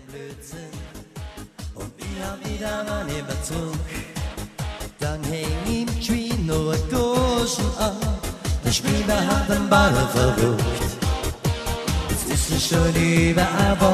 Blödsinn und ich hab wieder mal nicht mehr zurück. Dann häng im Tree noch ein Duschen an, der Spieler hat den Ball verrückt. Jetzt ist es schon über ein